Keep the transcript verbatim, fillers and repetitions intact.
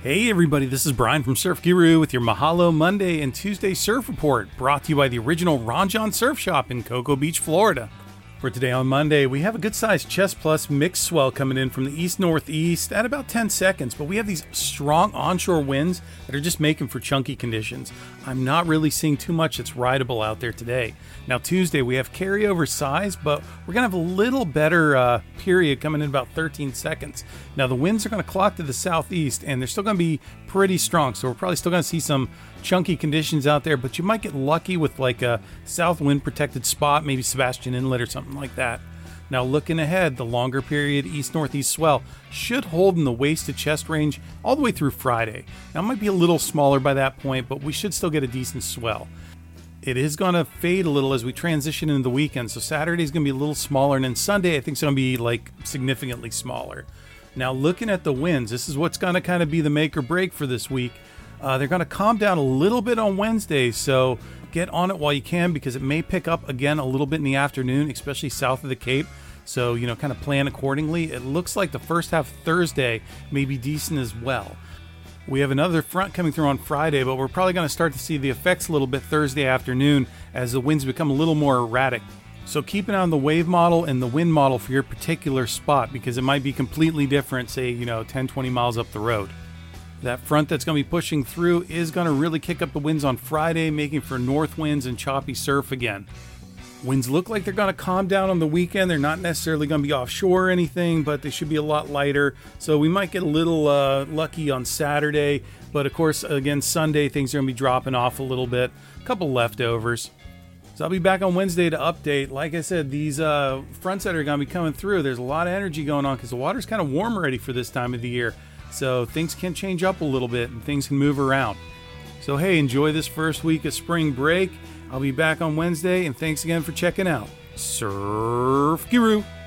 Hey everybody, this is Brian from Surf Guru with your Mahalo Monday and Tuesday Surf Report, brought to you by the original Ron Jon Surf Shop in Cocoa Beach, Florida. For today on Monday, we have a good-sized Chest Plus mixed swell coming in from the east-northeast at about ten seconds, but we have these strong onshore winds that are just making for chunky conditions. I'm not really seeing too much that's rideable out there today. Now Tuesday, we have carryover size, but we're going to have a little better uh, period coming in about thirteen seconds. Now the winds are going to clock to the southeast, and they're still going to be pretty strong, so we're probably still going to see some chunky conditions out there, but you might get lucky with like a south wind protected spot, maybe Sebastian Inlet or something like that. Now looking ahead, the longer period east-northeast swell should hold in the waist to chest range all the way through Friday. Now it might be a little smaller by that point, but we should still get a decent swell. It is going to fade a little as we transition into the weekend, so Saturday is going to be a little smaller, and then Sunday I think it's going to be like significantly smaller. Now looking at the winds, this is what's going to kind of be the make or break for this week. Uh, they're going to calm down a little bit on Wednesday, so get on it while you can because it may pick up again a little bit in the afternoon, especially south of the Cape. So, you know, kind of plan accordingly. It looks like the first half of Thursday may be decent as well. We have another front coming through on Friday, but we're probably going to start to see the effects a little bit Thursday afternoon as the winds become a little more erratic. So keep an eye on the wave model and the wind model for your particular spot because it might be completely different, say, you know, ten, twenty miles up the road. That front that's going to be pushing through is going to really kick up the winds on Friday, making for north winds and choppy surf again. Winds look like they're going to calm down on the weekend. They're not necessarily going to be offshore or anything, but they should be a lot lighter. So we might get a little uh, lucky on Saturday. But of course, again, Sunday, things are going to be dropping off a little bit. A couple leftovers. So I'll be back on Wednesday to update. Like I said, these uh, fronts that are going to be coming through, there's a lot of energy going on because the water's kind of warm already for this time of the year. So things can change up a little bit and things can move around. So hey, enjoy this first week of spring break. I'll be back on Wednesday, and thanks again for checking out Surf Guru.